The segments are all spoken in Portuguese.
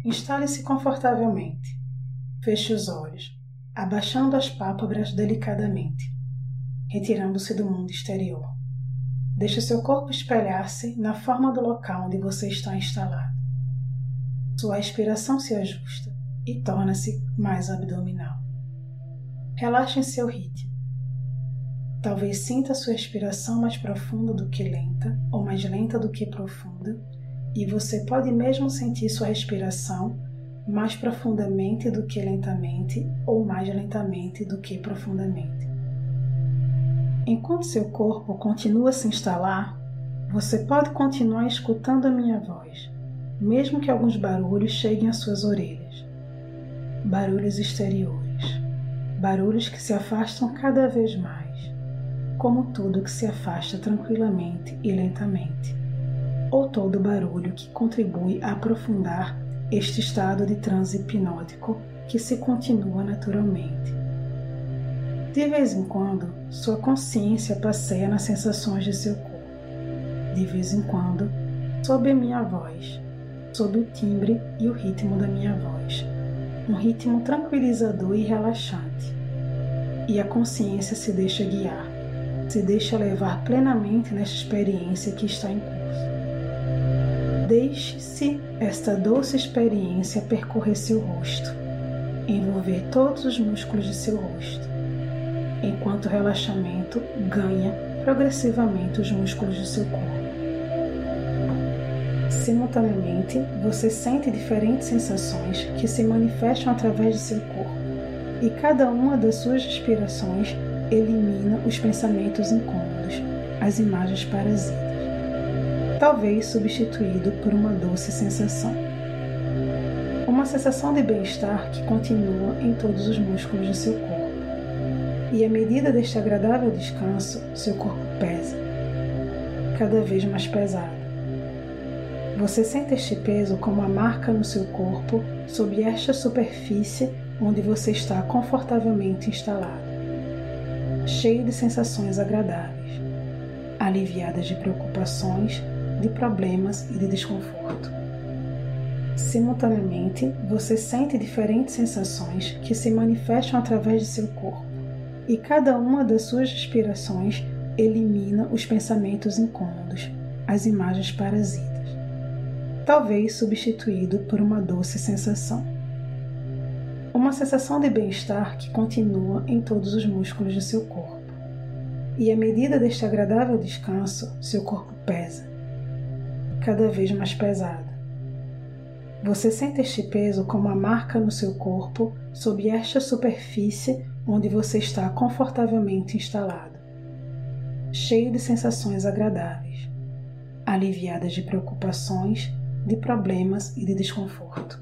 Instale-se confortavelmente. Feche os olhos, abaixando as pálpebras delicadamente, retirando-se do mundo exterior. Deixe seu corpo espelhar-se na forma do local onde você está instalado. Sua respiração se ajusta e torna-se mais abdominal. Relaxe em seu ritmo. Talvez sinta sua respiração mais profunda do que lenta, ou mais lenta do que profunda, e você pode mesmo sentir sua respiração mais profundamente do que lentamente, ou mais lentamente do que profundamente. Enquanto seu corpo continua a se instalar, você pode continuar escutando a minha voz, mesmo que alguns barulhos cheguem às suas orelhas. Barulhos exteriores, barulhos que se afastam cada vez mais, como tudo que se afasta tranquilamente e lentamente, ou todo barulho que contribui a aprofundar este estado de transe hipnótico que se continua naturalmente. De vez em quando, sua consciência passeia nas sensações de seu corpo. De vez em quando, sob a minha voz, sob o timbre e o ritmo da minha voz, um ritmo tranquilizador e relaxante. E a consciência se deixa guiar, se deixa levar plenamente nesta experiência que está em curso. Deixe-se esta doce experiência percorrer seu rosto, envolver todos os músculos de seu rosto, enquanto o relaxamento ganha progressivamente os músculos do seu corpo. Simultaneamente, você sente diferentes sensações que se manifestam através de seu corpo, e cada uma das suas respirações elimina os pensamentos incômodos, as imagens parasitas, talvez substituído por uma doce sensação. Uma sensação de bem-estar que continua em todos os músculos do seu corpo. E à medida deste agradável descanso, seu corpo pesa, cada vez mais pesado. Você sente este peso como uma marca no seu corpo sob esta superfície onde você está confortavelmente instalado, cheio de sensações agradáveis, aliviadas de preocupações, de problemas e de desconforto. Simultaneamente, você sente diferentes sensações que se manifestam através de seu corpo, e cada uma das suas respirações elimina os pensamentos incômodos, as imagens parasitas, talvez substituído por uma doce sensação. Uma sensação de bem-estar que continua em todos os músculos do seu corpo. E à medida deste agradável descanso, seu corpo pesa, cada vez mais pesado. Você sente este peso como uma marca no seu corpo sob esta superfície onde você está confortavelmente instalado, cheio de sensações agradáveis, aliviadas de preocupações, de problemas e de desconforto.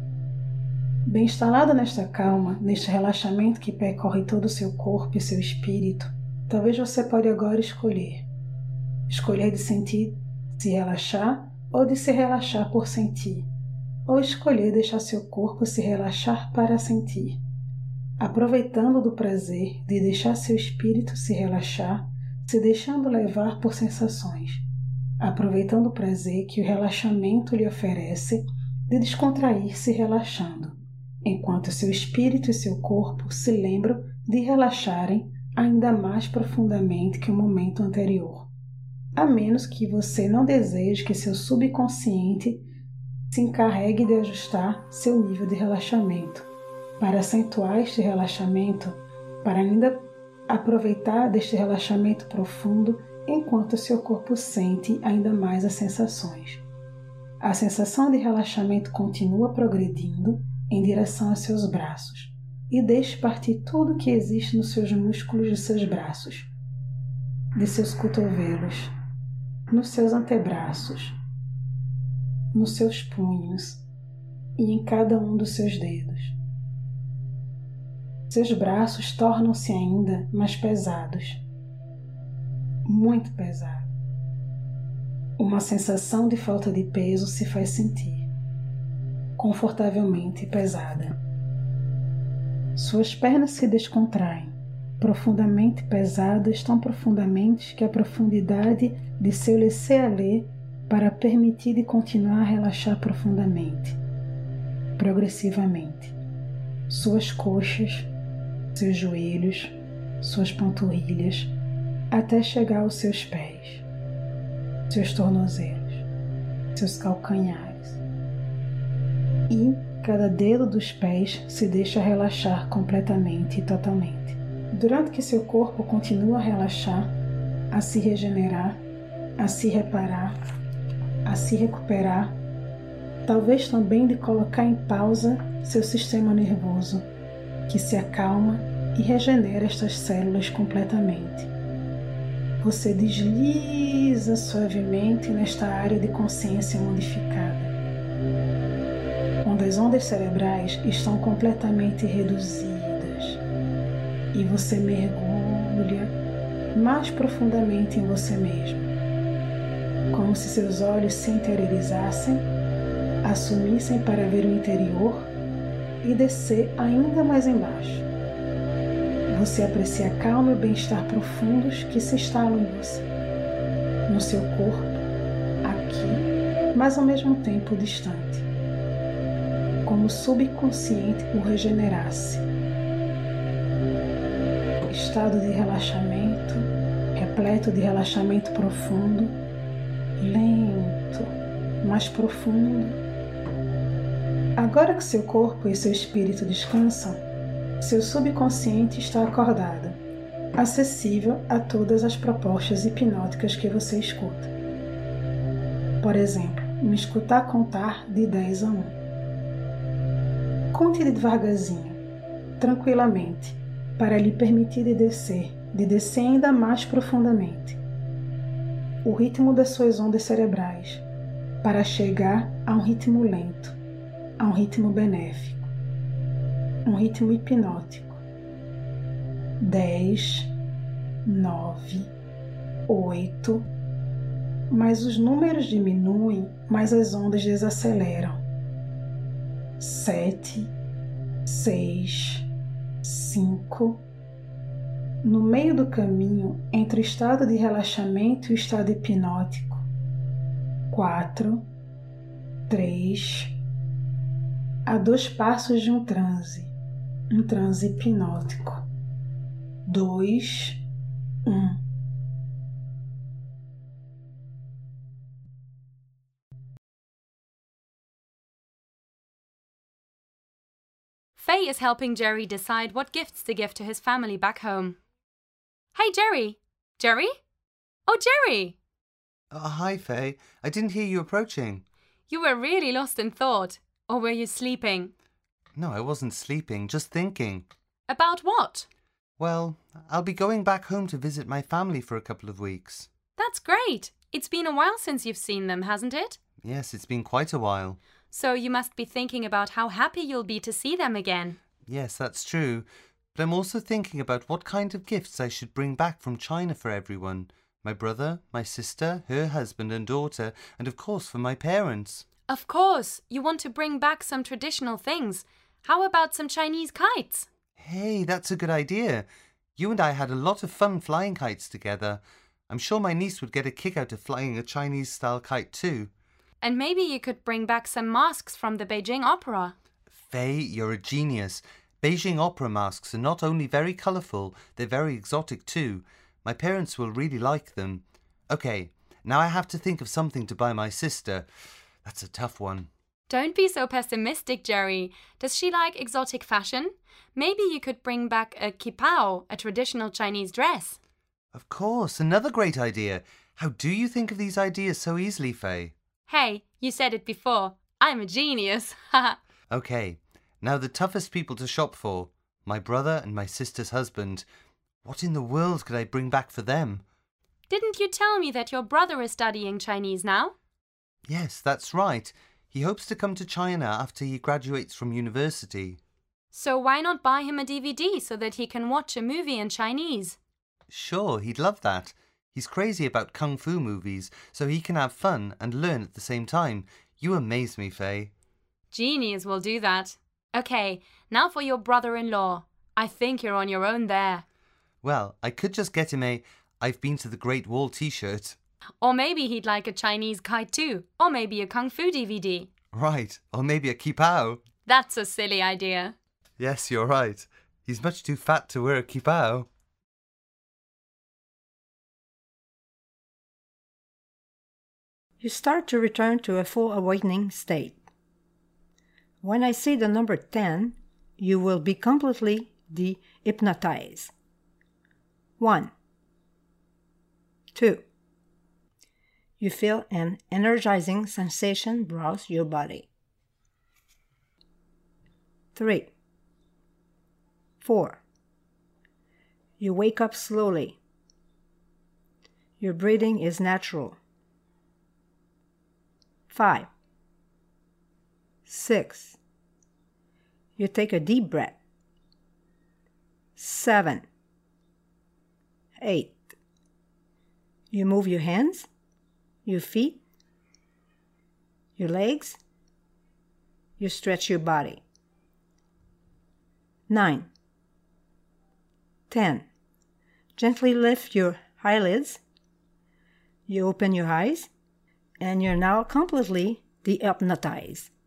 Bem instalado nesta calma, neste relaxamento que percorre todo o seu corpo e seu espírito, talvez você pode agora escolher de sentir, se relaxar ou de se relaxar por sentir, ou escolher deixar seu corpo se relaxar para sentir, aproveitando do prazer de deixar seu espírito se relaxar, se deixando levar por sensações, aproveitando o prazer que o relaxamento lhe oferece de descontrair-se relaxando, enquanto seu espírito e seu corpo se lembram de relaxarem ainda mais profundamente que o momento anterior, a menos que você não deseje que seu subconsciente se encarregue de ajustar seu nível de relaxamento, para acentuar este relaxamento, para ainda aproveitar deste relaxamento profundo enquanto seu corpo sente ainda mais as sensações. A sensação de relaxamento continua progredindo em direção aos seus braços e deixe partir tudo que existe nos seus músculos de seus braços, de seus cotovelos, nos seus antebraços, nos seus punhos e em cada um dos seus dedos. Seus braços tornam-se ainda mais pesados, muito pesados. Uma sensação de falta de peso se faz sentir, confortavelmente pesada. Suas pernas se descontraem, profundamente pesadas, tão profundamente que a profundidade de seu laisser-aller para permitir de continuar a relaxar profundamente. progressivamente. Suas coxas, seus joelhos, suas panturrilhas, até chegar aos seus pés, seus tornozelos, seus calcanhares. E cada dedo dos pés se deixa relaxar completamente e totalmente. Durante que seu corpo continua a relaxar, a se regenerar, a se reparar, a se recuperar, talvez também de colocar em pausa seu sistema nervoso, que se acalma e regenera estas células completamente. Você desliza suavemente nesta área de consciência modificada, onde as ondas cerebrais estão completamente reduzidas e você mergulha mais profundamente em você mesmo, como se seus olhos se interiorizassem, assumissem para ver o interior e descer ainda mais embaixo. Você aprecia a calma e o bem-estar profundos que se instalam em você, no seu corpo, aqui, mas ao mesmo tempo distante, como o subconsciente o regenerasse. Estado de relaxamento, repleto de relaxamento profundo, lento, mais profundo. Agora que seu corpo e seu espírito descansam, seu subconsciente está acordado, acessível a todas as propostas hipnóticas que você escuta. Por exemplo, me escutar contar de 10 a 1. Conte devagarzinho, tranquilamente, para lhe permitir de descer ainda mais profundamente. O ritmo das suas ondas cerebrais, para chegar a um ritmo lento, a um ritmo benéfico, um ritmo hipnótico. 10, 9, 8, mas os números diminuem, mas as ondas desaceleram. 7, 6, 5. No meio do caminho entre o estado de relaxamento e o estado hipnótico. 4, 3, a 2 passos de um transe hipnótico. 2, 1. Faye is helping Jerry decide what gifts to give to his family back home. Hey, Jerry! Jerry? Oh, Jerry! Hi, Faye. I didn't hear you approaching. You were really lost in thought. Or were you sleeping? No, I wasn't sleeping, just thinking. About what? Well, I'll be going back home to visit my family for a couple of weeks. That's great. It's been a while since you've seen them, hasn't it? Yes, it's been quite a while. So you must be thinking about how happy you'll be to see them again. Yes, that's true. But I'm also thinking about what kind of gifts I should bring back from China for everyone. My brother, my sister, her husband and daughter, and of course for my parents. Of course, you want to bring back some traditional things. How about some Chinese kites? Hey, that's a good idea. You and I had a lot of fun flying kites together. I'm sure my niece would get a kick out of flying a Chinese-style kite too. And maybe you could bring back some masks from the Beijing Opera. Faye, you're a genius. Beijing opera masks are not only very colourful, they're very exotic too. My parents will really like them. Okay, now I have to think of something to buy my sister. That's a tough one. Don't be so pessimistic, Jerry. Does she like exotic fashion? Maybe you could bring back a qipao, a traditional Chinese dress. Of course, another great idea. How do you think of these ideas so easily, Faye? Hey, you said it before. I'm a genius. Okay, now the toughest people to shop for. My brother and my sister's husband. What in the world could I bring back for them? Didn't you tell me that your brother is studying Chinese now? Yes, that's right. He hopes to come to China after he graduates from university. So why not buy him a DVD so that he can watch a movie in Chinese? Sure, he'd love that. He's crazy about kung fu movies, so he can have fun and learn at the same time. You amaze me, Faye. Genius will do that. Okay, now for your brother-in-law. I think you're on your own there. Well, I could just get him a I've been to the Great Wall t-shirt. Or maybe he'd like a Chinese kite too. Or maybe a kung fu DVD. Right, or maybe a qipao. That's a silly idea. Yes, you're right. He's much too fat to wear a kipao. You start to return to a full awakening state. When I say the number 10, you will be completely de-hypnotized. 1, 2. You feel an energizing sensation browse your body. 3, 4. You wake up slowly. Your breathing is natural. 5, 6. You take a deep breath. 7, 8. You move your hands, your feet, your legs. You stretch your body. 9, 10. Gently lift your eyelids. You open your eyes, and you're now completely de-hypnotized.